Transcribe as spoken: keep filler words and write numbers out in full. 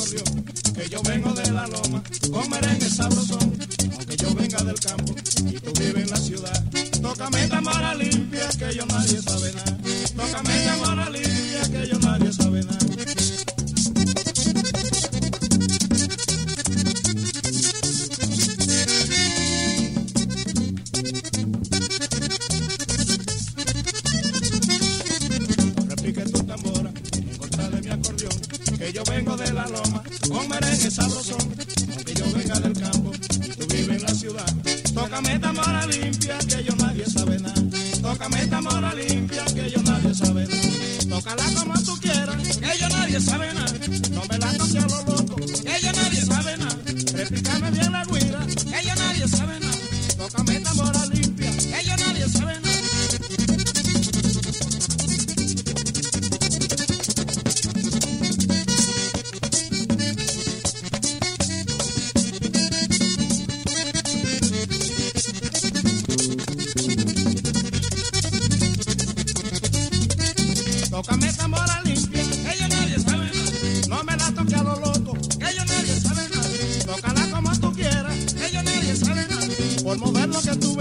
acordeón, que yo vengo de la loma, con merengue sabrosón, aunque yo venga del campo y tú vives en la ciudad. Tócame tambora limpia, que yo nadie sabe nada. Tócame tambora limpia, que yo nadie sabe nada. Que yo vengo de la loma, con merengue sabrosón, aunque yo venga del campo y tú vives en la ciudad. Tócame tambora limpia, que yo nadie sabe nada. Tócame tambora limpia, que yo nadie sabe nada. Tócala como tú quieras, que yo nadie sabe nada. No me la toques a lo loco, que yo nadie sabe nada. Repícame bien la guira, que yo nadie sabe nada. Tócame tambora limpia, que yo nadie sabe nada. Tócame tambora limpia, que yo nadie sabe nada. No me la toques a lo loco, que yo nadie sabe nada. Tócala como tú quieras, que yo nadie sabe nada. Por mover lo que tú